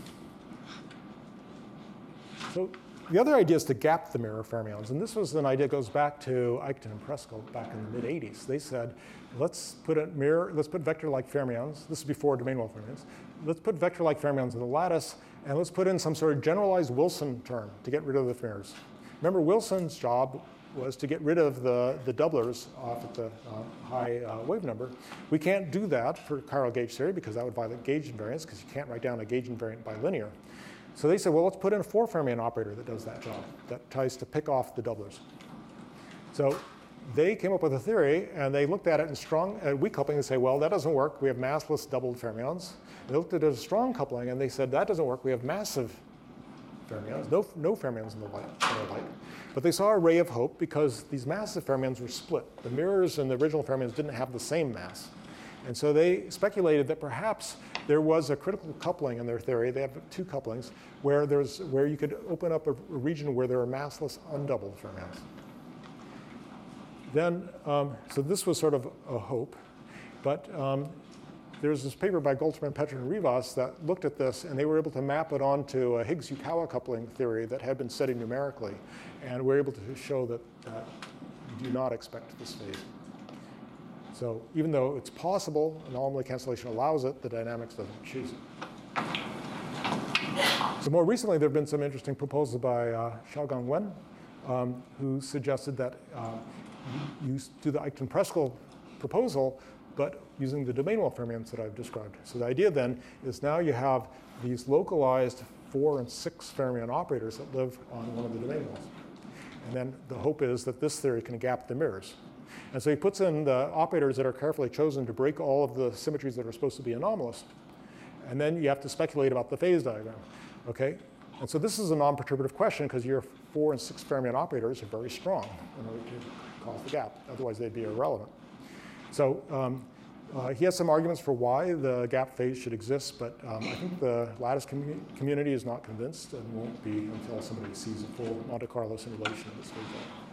[SPEAKER 1] So the other idea is to gap the mirror fermions. And this was an idea that goes back to Eichten and Preskill back in the mid-'80s. They said, let's put vector-like fermions. This is before domain wall fermions. Let's put vector-like fermions in the lattice, and let's put in some sort of generalized Wilson term to get rid of the mirrors. Remember, Wilson's job was to get rid of the doublers off at the high wave number. We can't do that for chiral gauge theory because that would violate gauge invariance because you can't write down a gauge invariant bilinear. So they said, well, let's put in a 4-fermion operator that does that job, that tries to pick off the doublers. So they came up with a theory, and they looked at it in strong weak coupling and say, well, that doesn't work. We have massless doubled fermions. They looked at it as strong coupling, and they said, that doesn't work. We have massive fermions, no fermions in the light. But they saw a ray of hope because these massive fermions were split. The mirrors and the original fermions didn't have the same mass. And so they speculated that perhaps there was a critical coupling in their theory. They have 2 couplings where you could open up a region where there are massless undoubled fermions. Then, so this was sort of a hope, but there's this paper by Goltermann, Petrov, and Rivas that looked at this, and they were able to map it onto a Higgs-Yukawa coupling theory that had been studied numerically, and were able to show that you do not expect this phase. So even though it's possible, anomaly cancellation allows it, the dynamics doesn't choose it. So more recently, there have been some interesting proposals by Xiaogang Wen, who suggested that you do the Eichten-Preskill proposal, but using the domain wall fermions that I've described. So the idea then is now you have these localized 4 and 6 fermion operators that live on one of the domain walls. And then the hope is that this theory can gap the mirrors. And so he puts in the operators that are carefully chosen to break all of the symmetries that are supposed to be anomalous. And then you have to speculate about the phase diagram, okay? And so this is a non-perturbative question because your 4 and 6 fermion operators are very strong in order to cause the gap. Otherwise, they'd be irrelevant. So he has some arguments for why the gap phase should exist, but I think the lattice community is not convinced and won't be until somebody sees a full Monte Carlo simulation of this phase.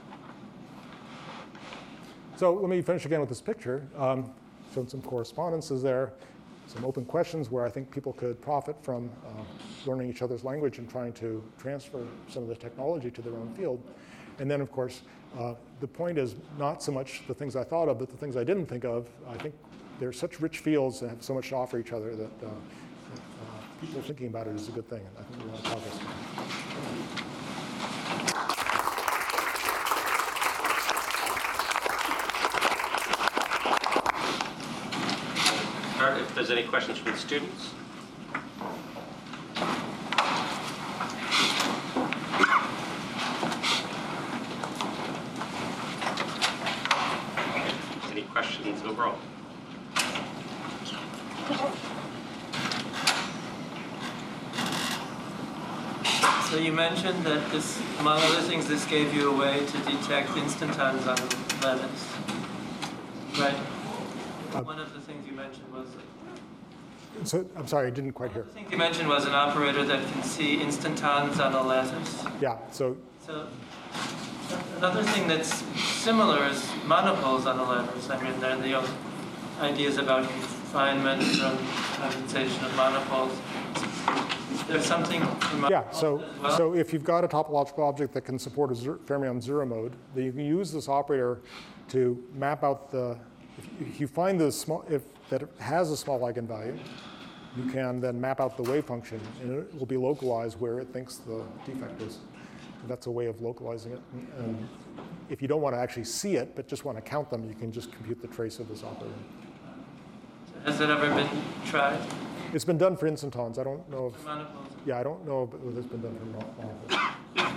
[SPEAKER 1] So let me finish again with this picture. Showing some correspondences there, some open questions where I think people could profit from learning each other's language and trying to transfer some of the technology to their own field. And then, of course, the point is not so much the things I thought of, but the things I didn't think of. I think they're such rich fields and have so much to offer each other that people thinking about it is a good thing. And I think we want to progress.
[SPEAKER 4] If there's any questions from the students. Any questions overall?
[SPEAKER 5] So you mentioned that this, among other things, this gave you a way to detect instantons on lattice, right? One of the things you mentioned was.
[SPEAKER 1] So I'm sorry, I didn't quite hear.
[SPEAKER 5] One of the things you mentioned was an operator that can see instantons on a lattice.
[SPEAKER 1] Yeah. So
[SPEAKER 5] another thing that's similar is monopoles on a lattice. I mean, there are the ideas about confinement and condensation of monopoles. There's something.
[SPEAKER 1] Yeah. So if you've got a topological object that can support a fermion zero mode, then you can use this operator to map out the. If you find the small, if that it has a small eigenvalue, you can then map out the wave function, and it will be localized where it thinks the defect is. That's a way of localizing it. And if you don't want to actually see it, but just want to count them, you can just compute the trace of this operator.
[SPEAKER 5] Has it ever been tried?
[SPEAKER 1] It's been done for instantons. I don't know if.
[SPEAKER 5] For monopoles?
[SPEAKER 1] Yeah, I don't know whether it's been done for monopoles.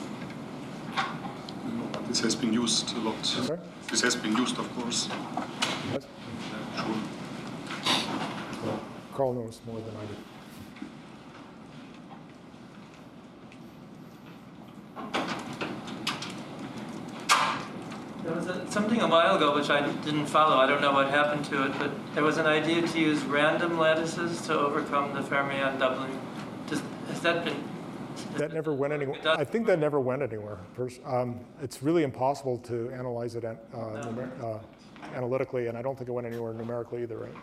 [SPEAKER 2] This has been used a lot.
[SPEAKER 1] Sorry?
[SPEAKER 2] This has been used, of course.
[SPEAKER 1] Yes?
[SPEAKER 2] Sure.
[SPEAKER 1] Well, Carl knows more than I do.
[SPEAKER 5] There was something a while ago which I didn't follow. I don't know what happened to it, but there was an idea to use random lattices to overcome the fermion doubling. Has that been?
[SPEAKER 1] That never went anywhere. I think that never went anywhere. It's really impossible to analyze it analytically, and I don't think it went anywhere numerically either, right?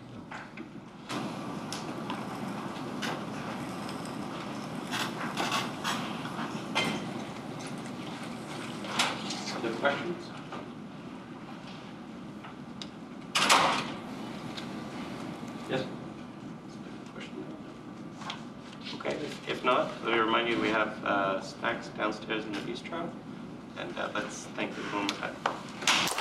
[SPEAKER 4] Other questions? Yes? Question? Okay, if not, let me remind you we have snacks downstairs in the bistro, and let's thank you one more time.